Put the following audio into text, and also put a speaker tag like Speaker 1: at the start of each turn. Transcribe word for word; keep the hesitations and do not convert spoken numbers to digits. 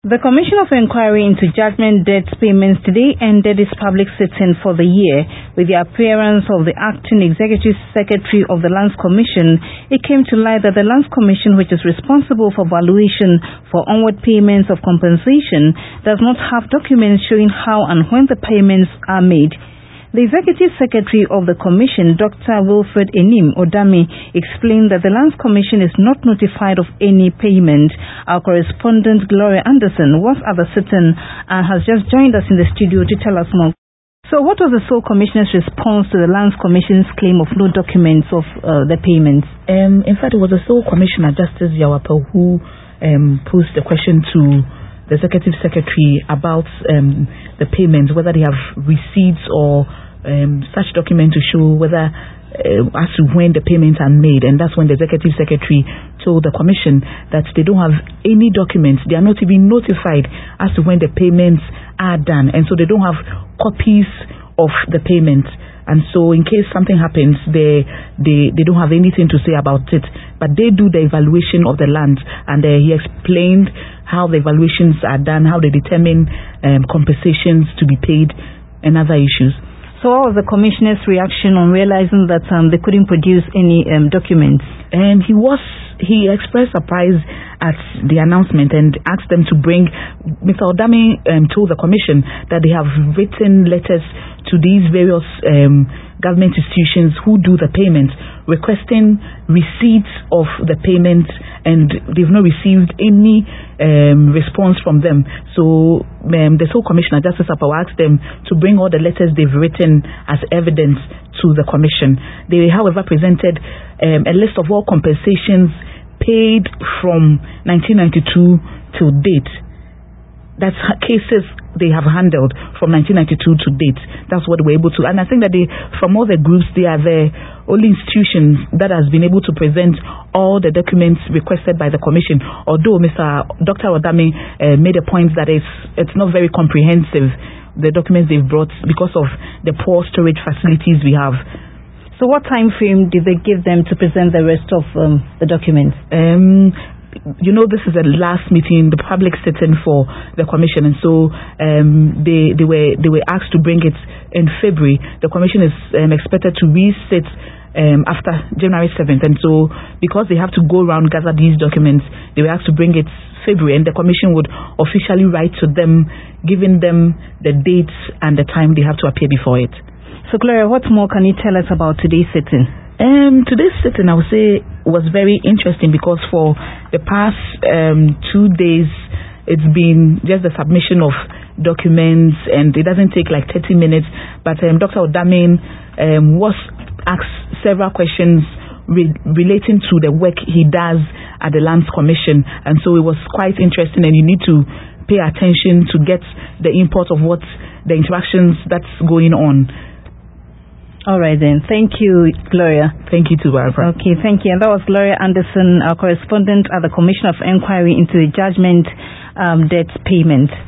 Speaker 1: The Commission of Inquiry into Judgment Debt Payments today ended its public sitting for the year with the appearance of the Acting Executive Secretary of the Lands Commission. It came to light that the Lands Commission, which is responsible for valuation for onward payments of compensation, does not have documents showing how and when the payments are made. The Executive Secretary of the Commission, Doctor Wilfred Enim Odami, explained that the Lands Commission is not notified of any payment. Our correspondent, Gloria Anderson, was at the sit-in and has just joined us in the studio to tell us more. So what was the sole Commissioner's response to the Lands Commission's claim of no documents of uh, the payments?
Speaker 2: Um, in fact, it was the sole Commissioner, Justice Yawape, who um, posed the question to the Executive Secretary about um, the payments, whether they have receipts or um, such document to show whether uh, as to when the payments are made. And that's when the Executive Secretary told the Commission that they don't have any documents. They are not even notified as to when the payments are done, and so they don't have copies of the payments. And so in case something happens, they, they, they don't have anything to say about it. But they do the evaluation of the land, and uh, he explained how the evaluations are done, how they determine um, compensations to be paid, and other issues.
Speaker 1: So what was the Commissioner's reaction on realizing that um, they couldn't produce any um, documents?
Speaker 2: And he was he expressed surprise at the announcement and asked them to bring. Mister Odami um, told the Commission that they have written letters to these various um, government institutions who do the payments, requesting receipts of the payments, and they've not received any um, response from them. So um, the sole Commissioner, Justice Apawa, asked them to bring all the letters they've written as evidence to the Commission. They, however, presented um, a list of all compensations paid from nineteen ninety-two till date. That's cases they have handled from nineteen ninety-two to date. That's what they were able to. And I think that they, from all the groups, they are the only institutions that has been able to present all the documents requested by the Commission. Although Mister Doctor Odami uh, made a point that it's, it's not very comprehensive, the documents they've brought, because of the poor storage facilities we have.
Speaker 1: So what time frame did they give them to present the rest of um, the documents?
Speaker 2: Um, you know, this is the last meeting, the public sitting for the Commission, and so um, they they were they were asked to bring it in February. The Commission is um, expected to re-sit um, after January seventh, and so because they have to go around gather these documents, they were asked to bring it February, and the Commission would officially write to them, giving them the dates and the time they have to appear before it.
Speaker 1: So, Gloria, what more can you tell us about today's sitting?
Speaker 2: Um, today's sitting, I would say, was very interesting because for the past um, two days, it's been just the submission of documents, and it doesn't take like thirty minutes. But um, Doctor Odami um, was asked several questions re- relating to the work he does at the Lands Commission, and so it was quite interesting, and you need to pay attention to get the import of what the interactions that's going on.
Speaker 1: All right then. Thank you, Gloria.
Speaker 2: Thank you too, Barbara.
Speaker 1: Okay, thank you. And that was Gloria Anderson, our correspondent at the Commission of Inquiry into the Judgment um, Debt Payment.